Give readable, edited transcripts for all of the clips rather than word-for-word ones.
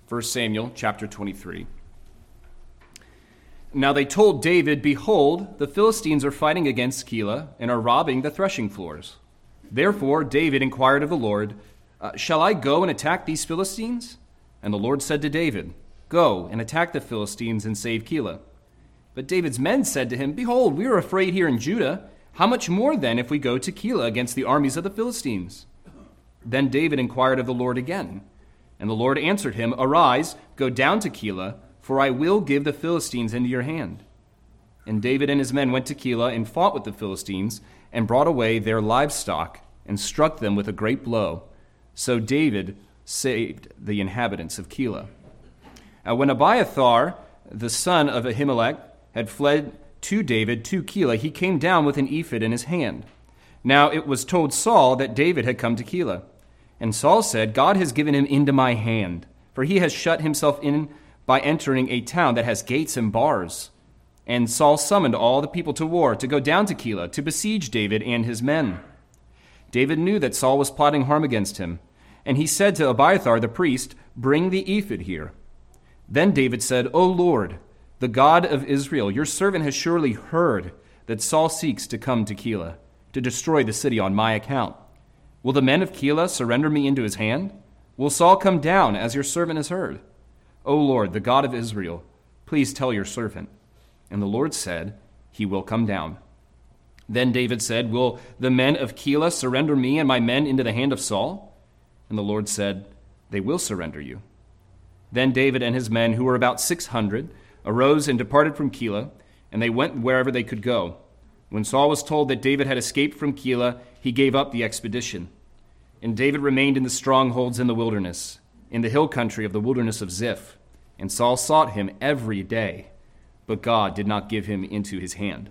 1 Samuel chapter 23. Now they told David, "Behold, the Philistines are fighting against Keilah and are robbing the threshing floors." Therefore David inquired of the Lord, "Shall I go and attack these Philistines?" And the Lord said to David, "Go and attack the Philistines and save Keilah." But David's men said to him, "Behold, we are afraid here in Judah. How much more then if we go to Keilah against the armies of the Philistines?" Then David inquired of the Lord again. And the Lord answered him, "Arise, go down to Keilah, for I will give the Philistines into your hand." And David and his men went to Keilah and fought with the Philistines and brought away their livestock and struck them with a great blow. So David saved the inhabitants of Keilah. When Abiathar, the son of Ahimelech, had fled to David to Keilah, he came down with an ephod in his hand. Now it was told Saul that David had come to Keilah. And Saul said, "God has given him into my hand, for he has shut himself in by entering a town that has gates and bars." And Saul summoned all the people to war to go down to Keilah to besiege David and his men. David knew that Saul was plotting harm against him, and he said to Abiathar the priest, "Bring the ephod here." Then David said, "O Lord, the God of Israel, your servant has surely heard that Saul seeks to come to Keilah, to destroy the city on my account. Will the men of Keilah surrender me into his hand? Will Saul come down, as your servant has heard? O Lord, the God of Israel, please tell your servant." And the Lord said, "He will come down." Then David said, "Will the men of Keilah surrender me and my men into the hand of Saul?" And the Lord said, "They will surrender you." Then David and his men, who were about 600, arose and departed from Keilah, and they went wherever they could go. When Saul was told that David had escaped from Keilah, he gave up the expedition. And David remained in the strongholds in the wilderness, in the hill country of the wilderness of Ziph. And Saul sought him every day, but God did not give him into his hand.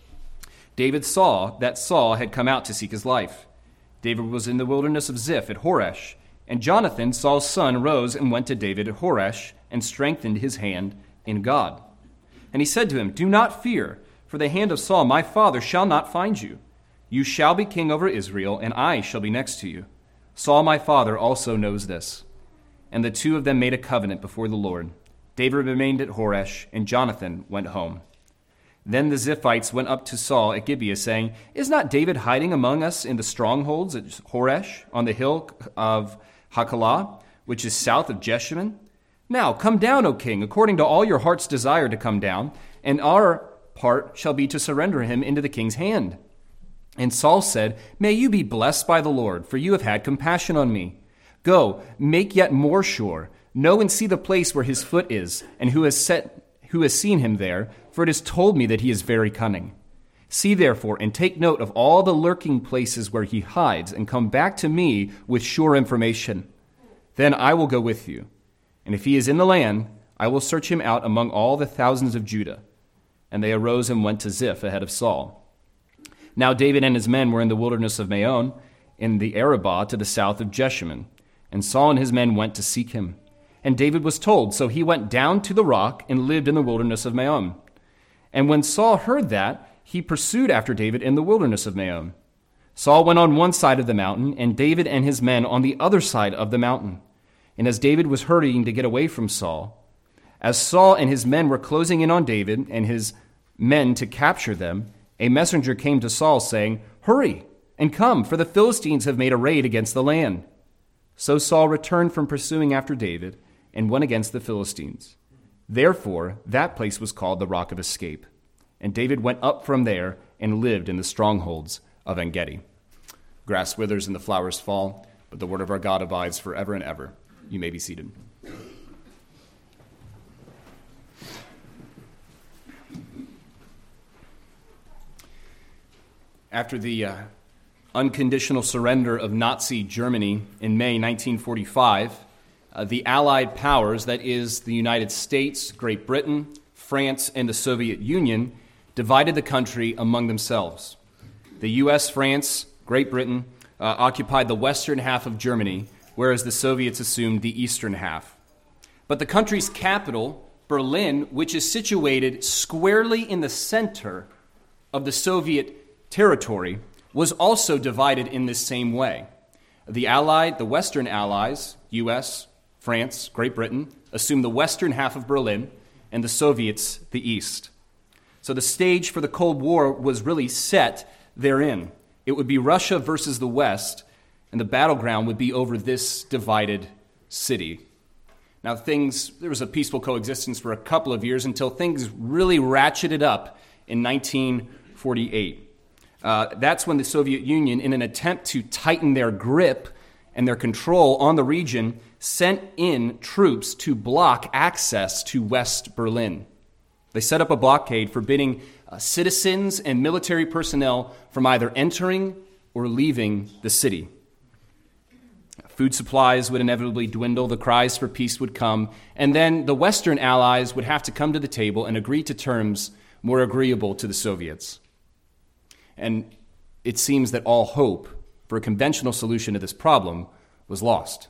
David saw that Saul had come out to seek his life. David was in the wilderness of Ziph at Horesh, and Jonathan, Saul's son, rose and went to David at Horesh and strengthened his hand in God. And he said to him, "Do not fear, for the hand of Saul my father shall not find you. You shall be king over Israel, and I shall be next to you. Saul my father also knows this." And the two of them made a covenant before the Lord. David remained at Horesh, and Jonathan went home. Then the Ziphites went up to Saul at Gibeah, saying, "Is not David hiding among us in the strongholds at Horesh, on the hill of Hachilah, which is south of Jeshimon? Now come down, O king, according to all your heart's desire to come down, and our part shall be to surrender him into the king's hand." And Saul said, "May you be blessed by the Lord, for you have had compassion on me. Go, make yet more sure. Know and see the place where his foot is, and who has seen him there, for it is told me that he is very cunning. See therefore, and take note of all the lurking places where he hides, and come back to me with sure information. Then I will go with you. And if he is in the land, I will search him out among all the thousands of Judah." And they arose and went to Ziph ahead of Saul. Now David and his men were in the wilderness of Maon, in the Arabah to the south of Jeshimon. And Saul and his men went to seek him. And David was told, so he went down to the rock and lived in the wilderness of Maon. And when Saul heard that, he pursued after David in the wilderness of Maon. Saul went on one side of the mountain, and David and his men on the other side of the mountain. And as David was hurrying to get away from Saul, as Saul and his men were closing in on David and his men to capture them, a messenger came to Saul saying, "Hurry and come, for the Philistines have made a raid against the land." So Saul returned from pursuing after David and went against the Philistines. Therefore, that place was called the Rock of Escape. And David went up from there and lived in the strongholds of En-gedi. Grass withers and the flowers fall, but the word of our God abides forever and ever. You may be seated. After the unconditional surrender of Nazi Germany in May 1945, the Allied powers, that is the United States, Great Britain, France, and the Soviet Union, divided the country among themselves. The U.S., France, Great Britain occupied the western half of Germany, whereas the Soviets assumed the eastern half. But the country's capital, Berlin, which is situated squarely in the center of the Soviet territory, was also divided in this same way. The Western Allies, U.S., France, Great Britain, assumed the western half of Berlin and the Soviets the east. So the stage for the Cold War was really set therein. It would be Russia versus the West, and the battleground would be over this divided city. Now there was a peaceful coexistence for a couple of years until things really ratcheted up in 1948. That's when the Soviet Union, in an attempt to tighten their grip and their control on the region, sent in troops to block access to West Berlin. They set up a blockade forbidding citizens and military personnel from either entering or leaving the city. Food supplies would inevitably dwindle, the cries for peace would come, and then the Western allies would have to come to the table and agree to terms more agreeable to the Soviets. And it seems that all hope for a conventional solution to this problem was lost.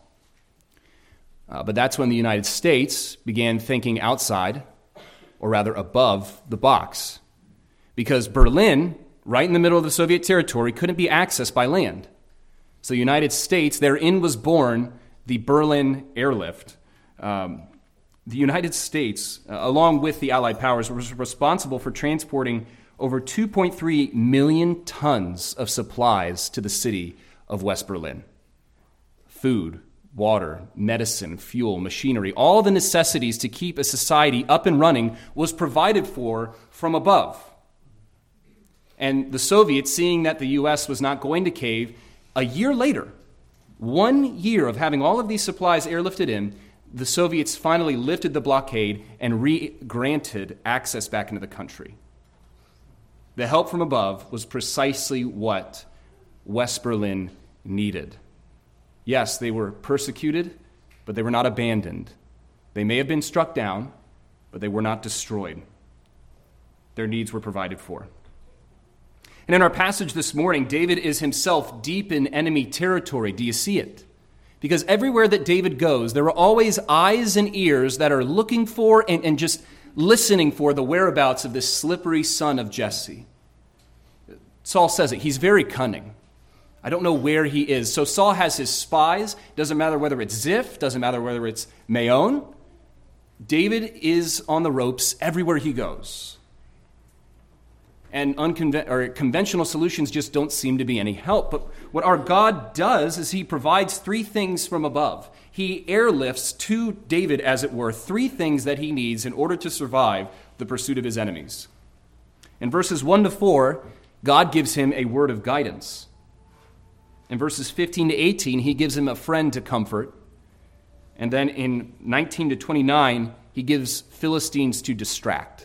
But that's when the United States began thinking outside, or rather above, the box. Because Berlin, right in the middle of the Soviet territory, couldn't be accessed by land. So the United States, therein was born the Berlin Airlift. The United States, along with the Allied powers, was responsible for transporting over 2.3 million tons of supplies to the city of West Berlin. Food, water, medicine, fuel, machinery, all the necessities to keep a society up and running was provided for from above. And the Soviets, seeing that the U.S. was not going to cave, a year later, 1 year of having all of these supplies airlifted in, the Soviets finally lifted the blockade and granted access back into the country. The help from above was precisely what West Berlin needed. Yes, they were persecuted, but they were not abandoned. They may have been struck down, but they were not destroyed. Their needs were provided for. And in our passage this morning, David is himself deep in enemy territory. Do you see it? Because everywhere that David goes, there are always eyes and ears that are looking for and just listening for the whereabouts of this slippery son of Jesse. Saul says it. He's very cunning. I don't know where he is. So Saul has his spies. Doesn't matter whether it's Ziph. Doesn't matter whether it's Maon. David is on the ropes everywhere he goes. And conventional solutions just don't seem to be any help. But what our God does is he provides three things from above. He airlifts to David, as it were, three things that he needs in order to survive the pursuit of his enemies. In verses 1 to 4, God gives him a word of guidance. In verses 15 to 18, he gives him a friend to comfort. And then in 19 to 29, he gives Philistines to distract.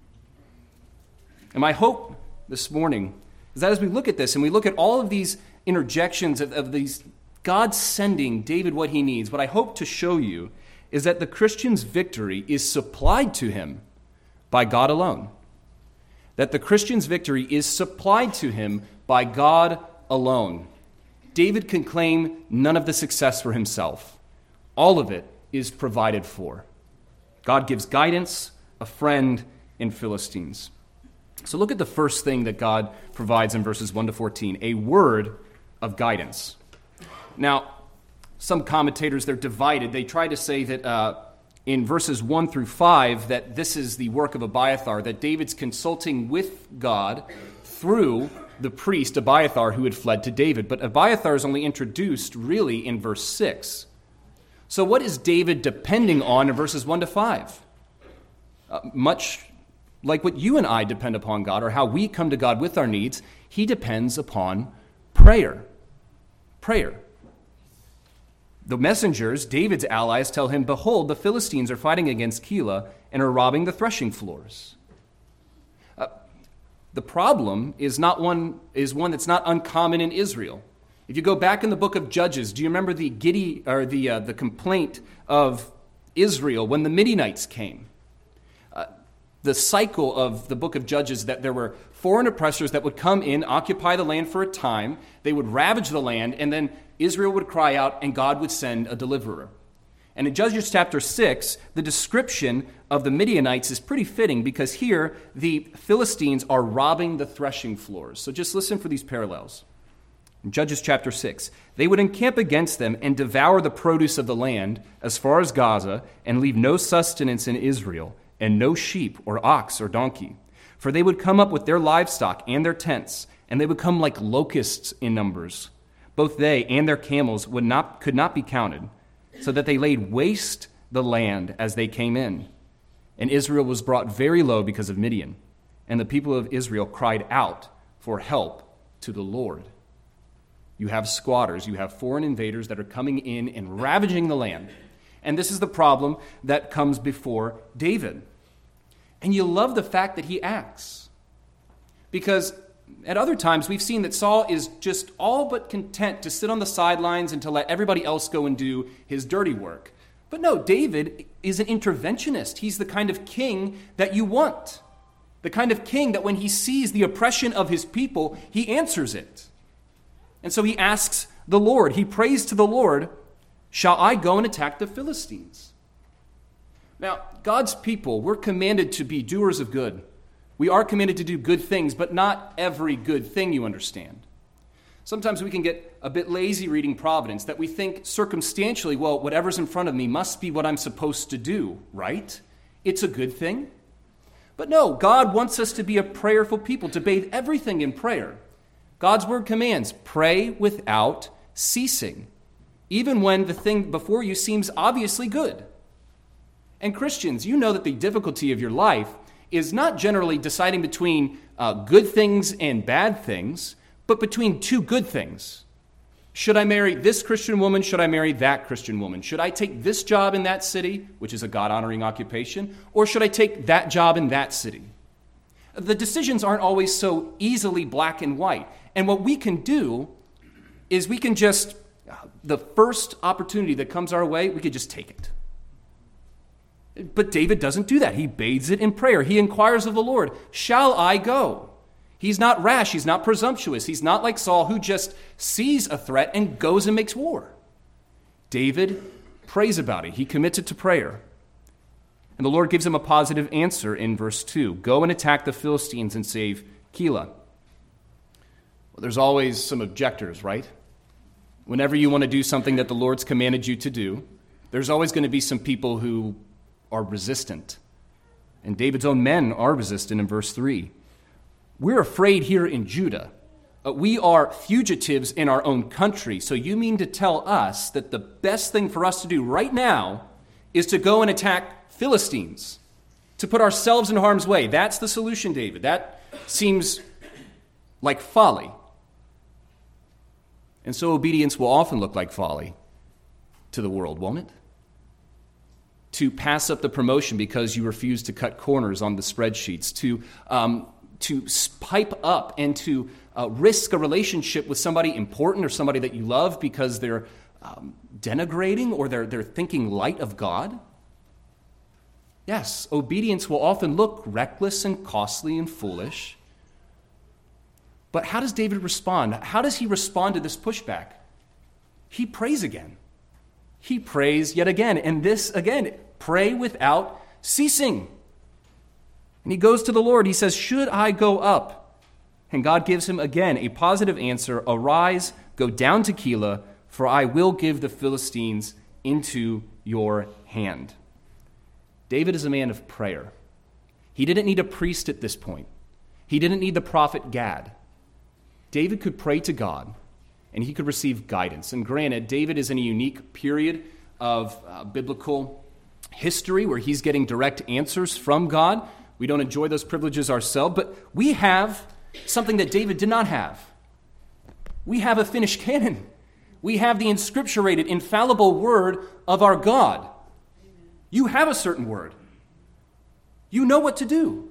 And my hope this morning is that as we look at this and we look at all of these interjections of these God sending David what he needs, what I hope to show you is that the Christian's victory is supplied to him by God alone. That the Christian's victory is supplied to him by God alone. David can claim none of the success for himself. All of it is provided for. God gives guidance, a friend, in Philistines. So look at the first thing that God provides in verses 1 to 14, a word of guidance. Now, some commentators, they're divided. They try to say that in verses 1 through 5 that this is the work of Abiathar, that David's consulting with God through the priest Abiathar who had fled to David. But Abiathar is only introduced really in verse 6. So what is David depending on in verses 1 to 5? Much like what you and I depend upon God, or how we come to God with our needs, he depends upon prayer. Prayer. The messengers, David's allies, tell him, "Behold, the Philistines are fighting against Keilah and are robbing the threshing floors." The problem is one that's not uncommon in Israel. If you go back in the book of Judges, do you remember the complaint of Israel when the Midianites came? The cycle of the book of Judges, that there were foreign oppressors that would come in, occupy the land for a time, they would ravage the land, and then Israel would cry out, and God would send a deliverer. And in Judges chapter 6, the description of the Midianites is pretty fitting, because here the Philistines are robbing the threshing floors. So just listen for these parallels. In Judges chapter 6, they would encamp against them and devour the produce of the land as far as Gaza, and leave no sustenance in Israel, and no sheep or ox or donkey. For they would come up with their livestock and their tents, and they would come like locusts in numbers. Both they and their camels could not be counted, so that they laid waste the land as they came in. And Israel was brought very low because of Midian, and the people of Israel cried out for help to the Lord. You have squatters, you have foreign invaders that are coming in and ravaging the land. And this is the problem that comes before David. And you love the fact that he acts. Because at other times we've seen that Saul is just all but content to sit on the sidelines and to let everybody else go and do his dirty work. But no, David is an interventionist. He's the kind of king that you want. The kind of king that when he sees the oppression of his people, he answers it. And so he asks the Lord, he prays to the Lord, shall I go and attack the Philistines? Now, God's people, we're commanded to be doers of good. We are commanded to do good things, but not every good thing, you understand. Sometimes we can get a bit lazy reading Providence, that we think circumstantially, well, whatever's in front of me must be what I'm supposed to do, right? It's a good thing. But no, God wants us to be a prayerful people, to bathe everything in prayer. God's word commands, pray without ceasing, even when the thing before you seems obviously good. And Christians, you know that the difficulty of your life is not generally deciding between good things and bad things, but between two good things. Should I marry this Christian woman? Should I marry that Christian woman? Should I take this job in that city, which is a God-honoring occupation, or should I take that job in that city? The decisions aren't always so easily black and white. And what we can do is we can just, the first opportunity that comes our way, we could just take it. But David doesn't do that. He bathes it in prayer. He inquires of the Lord, shall I go? He's not rash. He's not presumptuous. He's not like Saul, who just sees a threat and goes and makes war. David prays about it. He commits it to prayer. And the Lord gives him a positive answer in verse 2. Go and attack the Philistines and save Keilah. Well, there's always some objectors, right? Whenever you want to do something that the Lord's commanded you to do, there's always going to be some people who are resistant. And David's own men are resistant in verse 3. We're afraid here in Judah. We are fugitives in our own country. So you mean to tell us that the best thing for us to do right now is to go and attack Philistines, to put ourselves in harm's way? That's the solution, David. That seems like folly. And so obedience will often look like folly to the world, won't it? To pass up the promotion because you refuse to cut corners on the spreadsheets, to pipe up and to risk a relationship with somebody important or somebody that you love because they're denigrating or they're thinking light of God. Yes, obedience will often look reckless and costly and foolish. But how does David respond? How does he respond to this pushback? He prays again. He prays yet again. And this, again, pray without ceasing. And he goes to the Lord. He says, should I go up? And God gives him again a positive answer. Arise, go down to Keilah, for I will give the Philistines into your hand. David is a man of prayer. He didn't need a priest at this point. He didn't need the prophet Gad. David could pray to God, and he could receive guidance. And granted, David is in a unique period of biblical history where he's getting direct answers from God. We don't enjoy those privileges ourselves, but we have something that David did not have. We have a finished canon. We have the inscripturated, infallible word of our God. You have a certain word. You know what to do.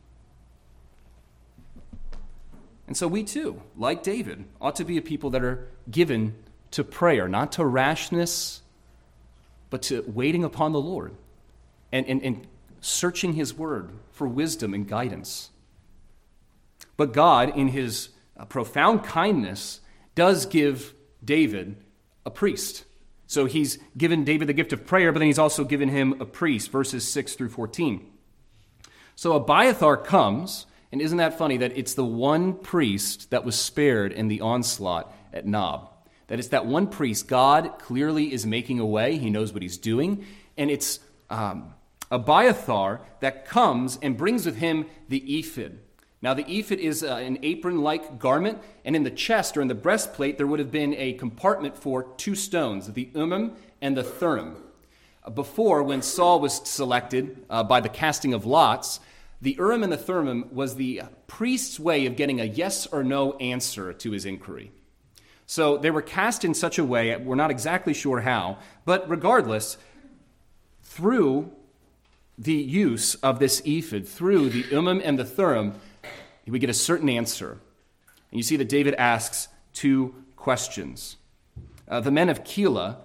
And so we too, like David, ought to be a people that are given to prayer, not to rashness, but to waiting upon the Lord and searching his word for wisdom and guidance. But God, in his profound kindness, does give David a priest. So he's given David the gift of prayer, but then he's also given him a priest, verses 6 through 14. So Abiathar comes, and isn't that funny that it's the one priest that was spared in the onslaught at Nob? That it's that one priest. God clearly is making a way. He knows what he's doing. And it's Abiathar that comes and brings with him the ephod. Now, the ephod is an apron-like garment, and in the chest or in the breastplate, there would have been a compartment for two stones, the Urim and the Thummim. Before, when Saul was selected by the casting of lots, the Urim and the Thummim was the priest's way of getting a yes or no answer to his inquiry. So they were cast in such a way, we're not exactly sure how, but regardless, through the use of this ephod, through the Urim and the Thummim, we get a certain answer. And you see that David asks two questions. The men of Keilah,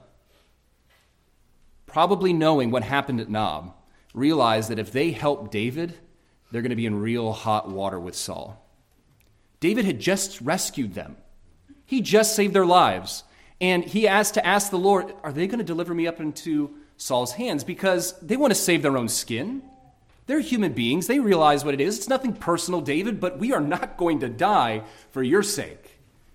probably knowing what happened at Nob, realize that if they help David, they're going to be in real hot water with Saul. David had just rescued them. He just saved their lives. And he asked the Lord, are they going to deliver me up into Saul's hands? Because they want to save their own skin. They're human beings. They realize what it is. It's nothing personal, David, but we are not going to die for your sake.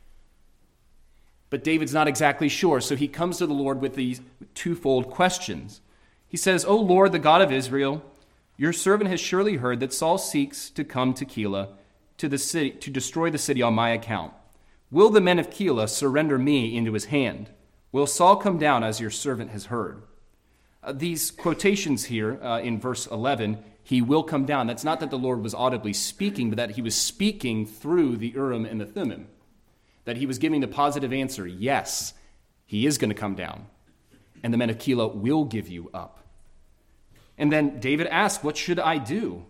But David's not exactly sure, so he comes to the Lord with these twofold questions. He says, O Lord, the God of Israel, your servant has surely heard that Saul seeks to come to Keilah, to the city, to destroy the city on my account. Will the men of Keilah surrender me into his hand? Will Saul come down as your servant has heard? These quotations here in verse 11, he will come down. That's not that the Lord was audibly speaking, but that he was speaking through the Urim and the Thummim. That he was giving the positive answer, yes, he is going to come down. And the men of Keilah will give you up. And then David asks, what should I do?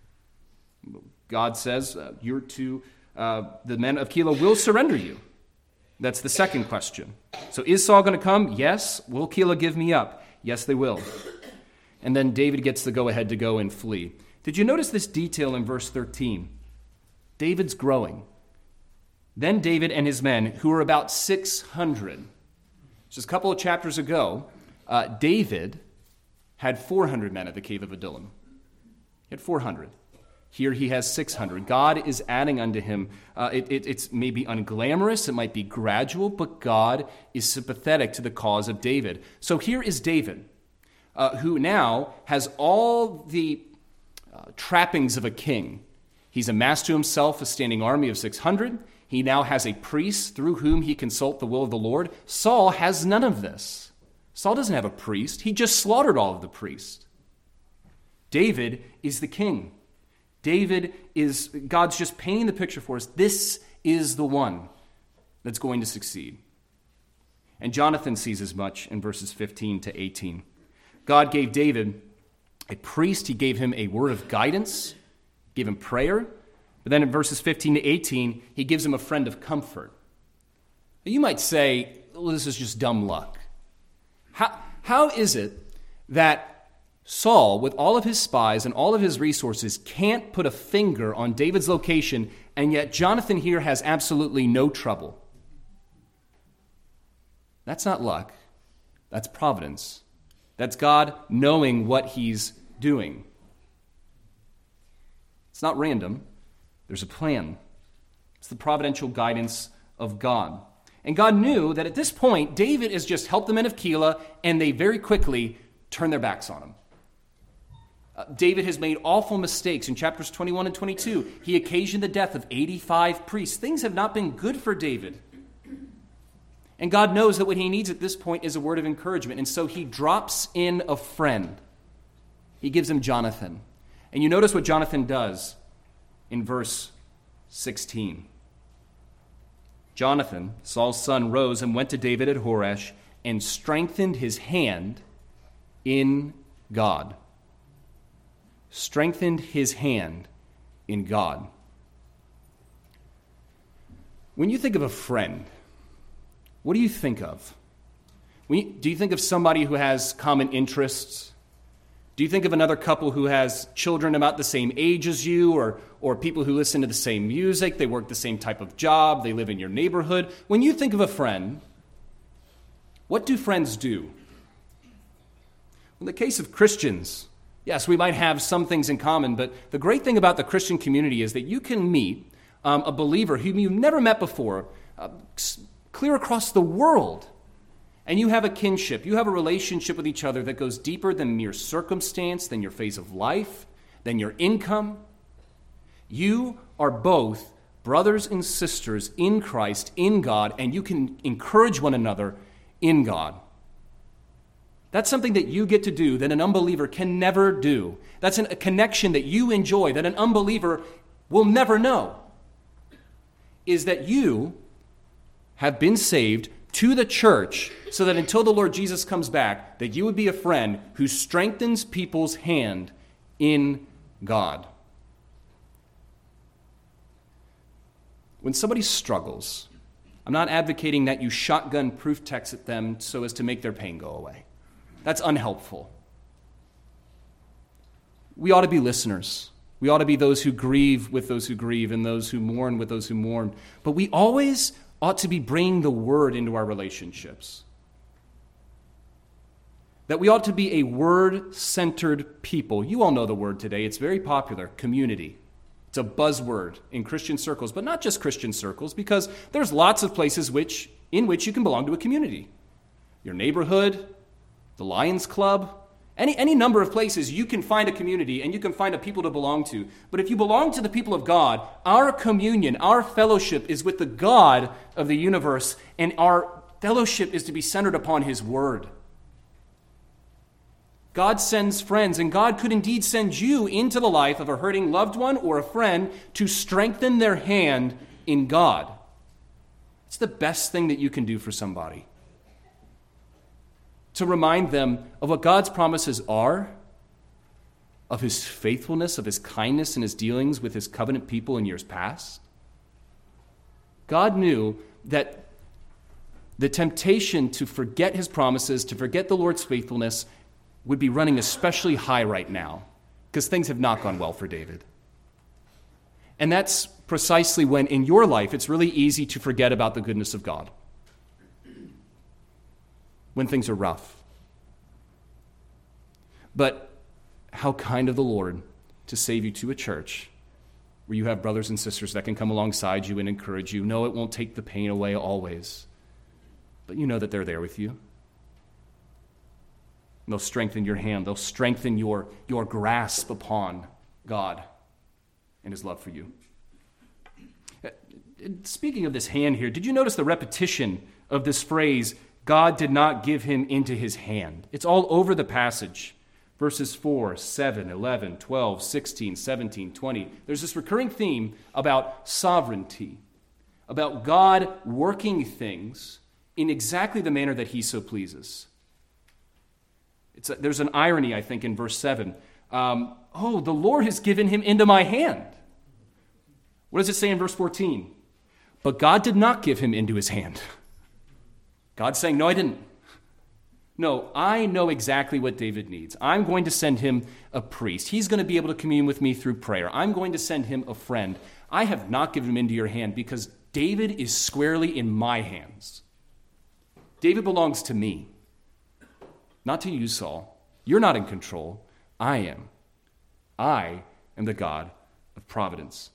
God says, the men of Keilah will surrender you. That's the second question. So is Saul going to come? Yes. Will Keilah give me up? Yes, they will. And then David gets the go-ahead to go and flee. Did you notice this detail in verse 13? David's growing. Then David and his men, who were about 600, just a couple of chapters ago, David had 400 men at the cave of Adullam. He had 400. Here he has 600. God is adding unto him. It's maybe unglamorous, it might be gradual, but God is sympathetic to the cause of David. So here is David, who now has all the trappings of a king. He's amassed to himself a standing army of 600. He now has a priest through whom he consult the will of the Lord. Saul has none of this. Saul doesn't have a priest. He just slaughtered all of the priests. David is the king. David is, God's just painting the picture for us. This is the one that's going to succeed. And Jonathan sees as much in verses 15 to 18. God gave David a priest. He gave him a word of guidance, gave him prayer. But then in verses 15 to 18, he gives him a friend of comfort. You might say, well, this is just dumb luck. How is it that Saul, with all of his spies and all of his resources, can't put a finger on David's location, and yet Jonathan here has absolutely no trouble? That's not luck. That's providence. That's God knowing what he's doing. It's not random. There's a plan. It's the providential guidance of God. And God knew that at this point, David has just helped the men of Keilah, and they very quickly turn their backs on him. David has made awful mistakes in chapters 21 and 22. He occasioned the death of 85 priests. Things have not been good for David. And God knows that what he needs at this point is a word of encouragement. And so he drops in a friend. He gives him Jonathan. And you notice what Jonathan does in verse 16. Jonathan, Saul's son, rose and went to David at Horesh and strengthened his hand in God. Strengthened his hand in God. When you think of a friend, what do you think of? Do you think of somebody who has common interests? Do you think of another couple who has children about the same age as you, or people who listen to the same music, they work the same type of job, they live in your neighborhood? When you think of a friend, what do friends do? In the case of Christians, yes, we might have some things in common, but the great thing about the Christian community is that you can meet a believer whom you've never met before, clear across the world. And you have a kinship, you have a relationship with each other that goes deeper than mere circumstance, than your phase of life, than your income. You are both brothers and sisters in Christ, in God, and you can encourage one another in God. That's something that you get to do that an unbeliever can never do. That's a connection that you enjoy that an unbeliever will never know. Is that you have been saved to the church so that until the Lord Jesus comes back, that you would be a friend who strengthens people's hand in God. When somebody struggles, I'm not advocating that you shotgun proof text at them so as to make their pain go away. That's unhelpful. We ought to be listeners. We ought to be those who grieve with those who grieve and those who mourn with those who mourn. But we always ought to be bringing the word into our relationships. That we ought to be a word-centered people. You all know the word today. It's very popular, community. It's a buzzword in Christian circles, but not just Christian circles, because there's lots of places in which you can belong to a community. Your neighborhood, the Lions Club, any number of places you can find a community and you can find a people to belong to. But if you belong to the people of God, our communion, our fellowship is with the God of the universe, and our fellowship is to be centered upon his word. God sends friends, and God could indeed send you into the life of a hurting loved one or a friend to strengthen their hand in God. It's the best thing that you can do for somebody. To remind them of what God's promises are, of his faithfulness, of his kindness and his dealings with his covenant people in years past. God knew that the temptation to forget his promises, to forget the Lord's faithfulness, would be running especially high right now, because things have not gone well for David. And that's precisely when in your life it's really easy to forget about the goodness of God. When things are rough. But how kind of the Lord to save you to a church where you have brothers and sisters that can come alongside you and encourage you. No, it won't take the pain away always, but you know that they're there with you. And they'll strengthen your hand. They'll strengthen your grasp upon God and his love for you. Speaking of this hand here, did you notice the repetition of this phrase, God did not give him into his hand? It's all over the passage. Verses 4, 7, 11, 12, 16, 17, 20. There's this recurring theme about sovereignty, about God working things in exactly the manner that he so pleases. There's an irony, I think, in verse 7. The Lord has given him into my hand. What does it say in verse 14? But God did not give him into his hand. God's saying, no, I didn't. No, I know exactly what David needs. I'm going to send him a priest. He's going to be able to commune with me through prayer. I'm going to send him a friend. I have not given him into your hand because David is squarely in my hands. David belongs to me, not to you, Saul. You're not in control. I am. I am the God of providence.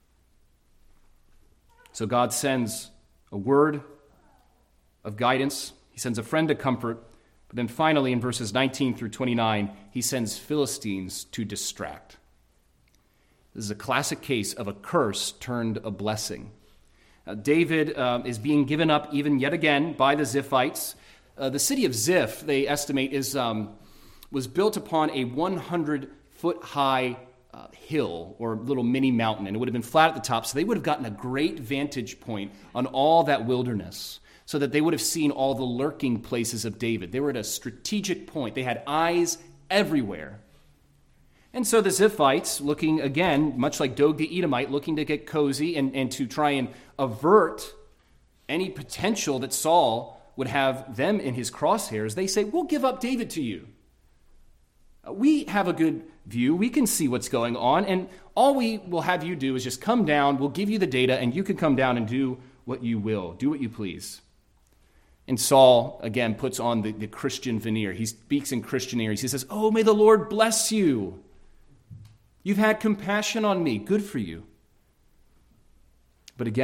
So God sends a word of guidance. He sends a friend to comfort. But then finally, in verses 19 through 29, he sends Philistines to distract. This is a classic case of a curse turned a blessing. David is being given up even yet again by the Ziphites. The city of Ziph, they estimate, was built upon a 100-foot-high hill or little mini mountain, and it would have been flat at the top, so they would have gotten a great vantage point on all that wilderness, so that they would have seen all the lurking places of David. They were at a strategic point. They had eyes everywhere. And so the Ziphites, looking again, much like Dog the Edomite, looking to get cozy and to try and avert any potential that Saul would have them in his crosshairs, they say, we'll give up David to you. We have a good view. We can see what's going on, and all we will have you do is just come down. We'll give you the data, and you can come down and do what you will. Do what you please. And Saul, again, puts on the Christian veneer. He speaks in Christianese. He says, oh, may the Lord bless you. You've had compassion on me. Good for you. But again,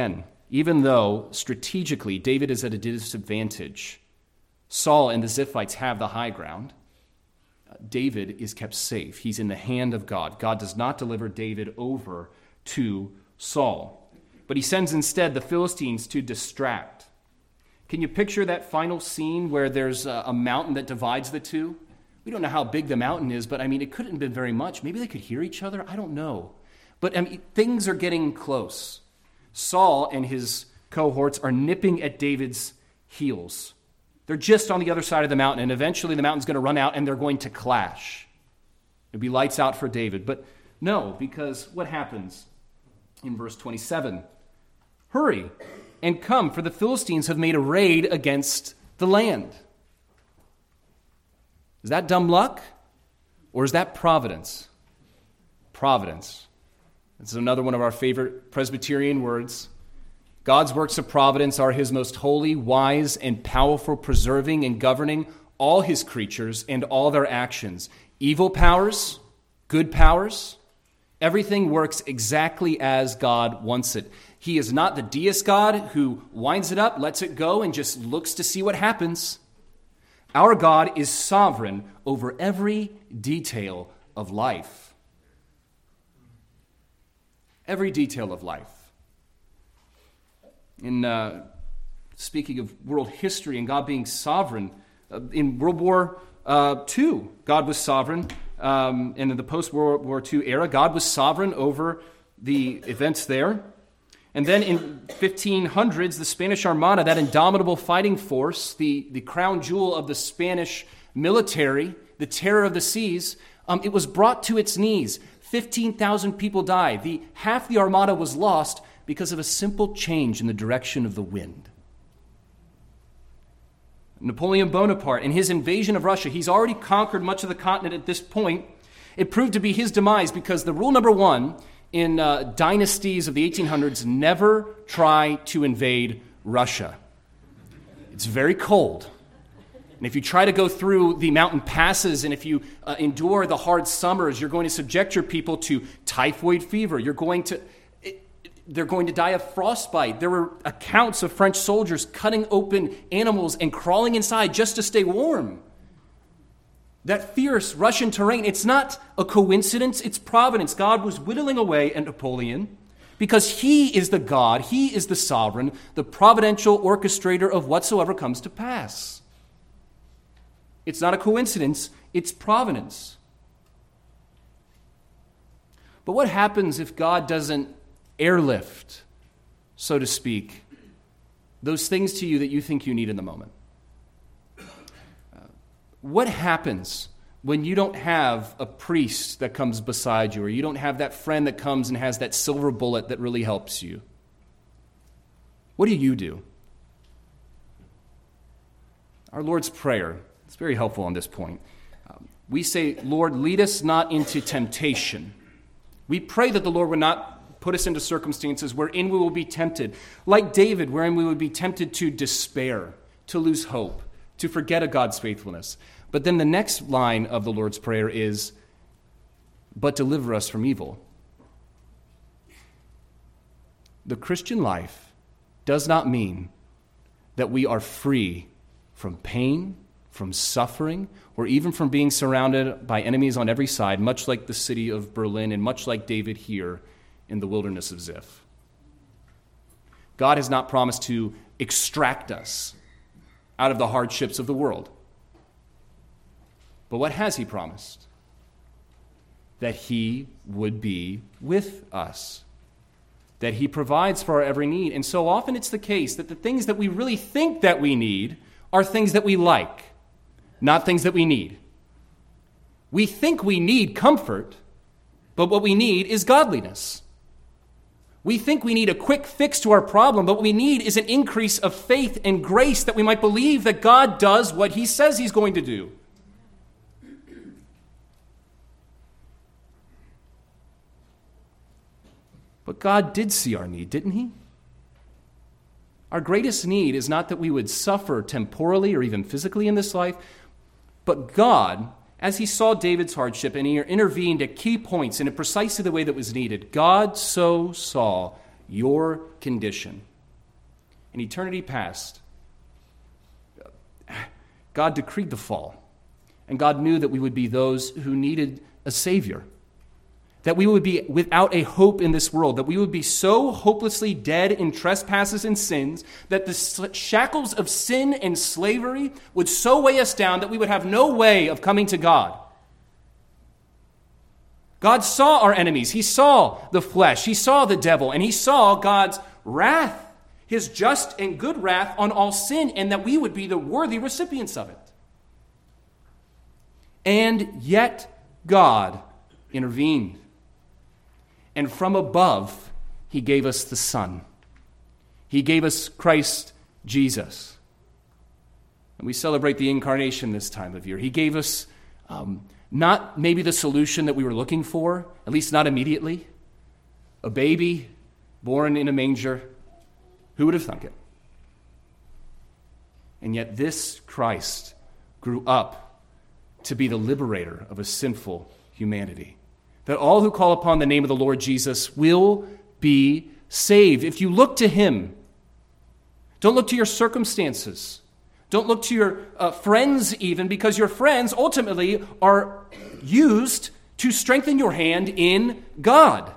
even though strategically David is at a disadvantage, Saul and the Ziphites have the high ground, David is kept safe. He's in the hand of God. God does not deliver David over to Saul, but he sends instead the Philistines to distract. Can you picture that final scene where there's a mountain that divides the two? We don't know how big the mountain is, but it couldn't have been very much. Maybe they could hear each other. I don't know. But things are getting close. Saul and his cohorts are nipping at David's heels. They're just on the other side of the mountain, and eventually the mountain's going to run out and they're going to clash. It'll be lights out for David. But no, because what happens in verse 27? Hurry and come, for the Philistines have made a raid against the land. Is that dumb luck? Or is that providence? Providence. This is another one of our favorite Presbyterian words. God's works of providence are his most holy, wise, and powerful, preserving and governing all his creatures and all their actions. Evil powers, good powers, everything works exactly as God wants it. He is not the deist God who winds it up, lets it go, and just looks to see what happens. Our God is sovereign over every detail of life. Every detail of life. In speaking of world history and God being sovereign, in World War II, God was sovereign. And in the post-World War II era, God was sovereign over the events there. And then in 1500s, the Spanish Armada, that indomitable fighting force, the crown jewel of the Spanish military, the terror of the seas, it was brought to its knees. 15,000 people died. Half the Armada was lost because of a simple change in the direction of the wind. Napoleon Bonaparte, in his invasion of Russia, he's already conquered much of the continent at this point. It proved to be his demise because the rule number one in dynasties of the 1800s, never try to invade Russia. It's very cold. And if you try to go through the mountain passes and if you endure the hard summers, you're going to subject your people to typhoid fever. They're going to die of frostbite. There were accounts of French soldiers cutting open animals and crawling inside just to stay warm. That fierce Russian terrain, it's not a coincidence, it's providence. God was whittling away at Napoleon because he is the God, he is the sovereign, the providential orchestrator of whatsoever comes to pass. It's not a coincidence, it's providence. But what happens if God doesn't airlift, so to speak, those things to you that you think you need in the moment? What happens when you don't have a priest that comes beside you, or you don't have that friend that comes and has that silver bullet that really helps you? What do? Our Lord's Prayer, it's very helpful on this point. We say, Lord, lead us not into temptation. We pray that the Lord would not put us into circumstances wherein we will be tempted, like David, wherein we would be tempted to despair, to lose hope, to forget a God's faithfulness. But then the next line of the Lord's Prayer is, but deliver us from evil. The Christian life does not mean that we are free from pain, from suffering, or even from being surrounded by enemies on every side, much like the city of Berlin and much like David here in the wilderness of Ziph. God has not promised to extract us out of the hardships of the world. But what has he promised? That he would be with us. That he provides for our every need. And so often it's the case that the things that we really think that we need are things that we like, not things that we need. We think we need comfort, but what we need is godliness. We think we need a quick fix to our problem, but what we need is an increase of faith and grace that we might believe that God does what he says he's going to do. But God did see our need, didn't he? Our greatest need is not that we would suffer temporally or even physically in this life, but God, as he saw David's hardship and he intervened at key points in precisely the way that was needed, God so saw your condition in eternity past, God decreed the fall. And God knew that we would be those who needed a Savior. That we would be without a hope in this world. That we would be so hopelessly dead in trespasses and sins that the shackles of sin and slavery would so weigh us down that we would have no way of coming to God. God saw our enemies. He saw the flesh. He saw the devil. And he saw God's wrath, his just and good wrath on all sin, and that we would be the worthy recipients of it. And yet God intervened. And from above, he gave us the Son. He gave us Christ Jesus. And we celebrate the incarnation this time of year. He gave us not maybe the solution that we were looking for, at least not immediately. A baby born in a manger. Who would have thunk it? And yet this Christ grew up to be the liberator of a sinful humanity. That all who call upon the name of the Lord Jesus will be saved. If you look to him, don't look to your circumstances. Don't look to your friends even, because your friends ultimately are used to strengthen your hand in God.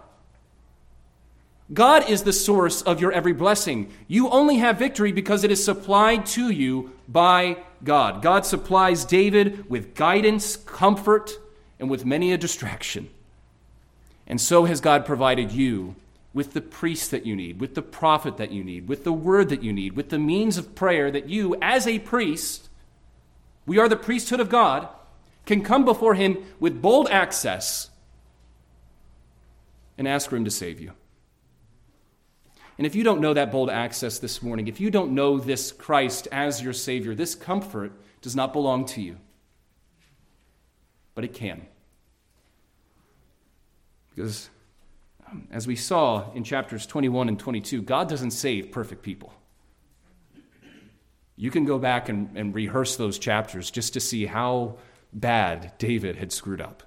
God is the source of your every blessing. You only have victory because it is supplied to you by God. God supplies David with guidance, comfort, and with many a distraction. And so has God provided you with the priest that you need, with the prophet that you need, with the word that you need, with the means of prayer that you, as a priest, we are the priesthood of God, can come before him with bold access and ask for him to save you. And if you don't know that bold access this morning, if you don't know this Christ as your Savior, this comfort does not belong to you. But it can. Because as we saw in chapters 21 and 22, God doesn't save perfect people. You can go back and rehearse those chapters just to see how bad David had screwed up.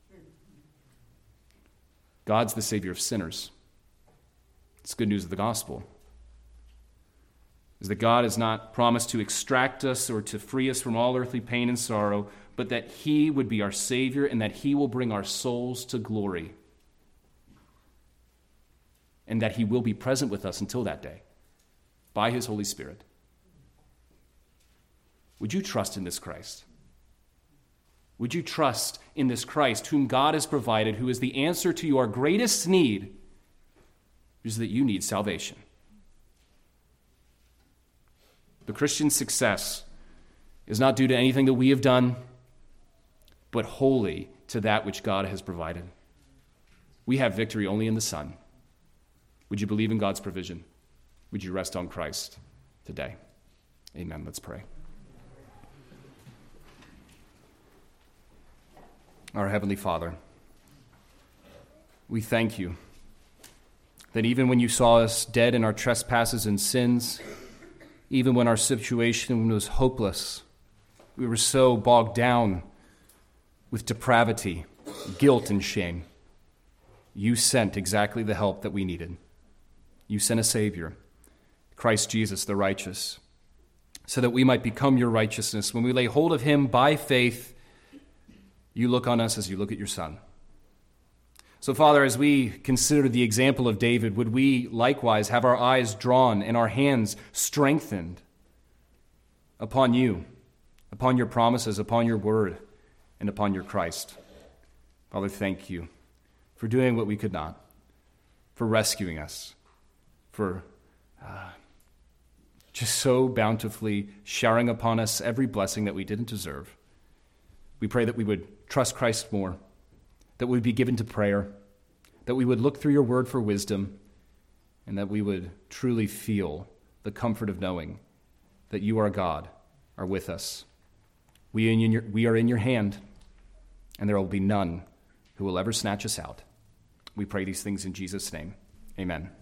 God's the Savior of sinners. It's good news of the gospel. Is that God has not promised to extract us or to free us from all earthly pain and sorrow, but that he would be our Savior and that he will bring our souls to glory. And that he will be present with us until that day by his Holy Spirit. Would you trust in this Christ? Would you trust in this Christ whom God has provided, who is the answer to your greatest need, is that you need salvation? The Christian success is not due to anything that we have done, but wholly to that which God has provided. We have victory only in the Son. Would you believe in God's provision? Would you rest on Christ today? Amen. Let's pray. Our Heavenly Father, we thank you that even when you saw us dead in our trespasses and sins, even when our situation was hopeless, we were so bogged down with depravity, guilt, and shame, you sent exactly the help that we needed. You sent a Savior, Christ Jesus the righteous, so that we might become your righteousness. When we lay hold of him by faith, you look on us as you look at your Son. So, Father, as we consider the example of David, would we likewise have our eyes drawn and our hands strengthened upon you, upon your promises, upon your word, and upon your Christ? Father, thank you for doing what we could not, for rescuing us, for just so bountifully showering upon us every blessing that we didn't deserve. We pray that we would trust Christ more, that we would be given to prayer, that we would look through your word for wisdom, and that we would truly feel the comfort of knowing that you, our God, are with us. We are in your hand, and there will be none who will ever snatch us out. We pray these things in Jesus' name. Amen.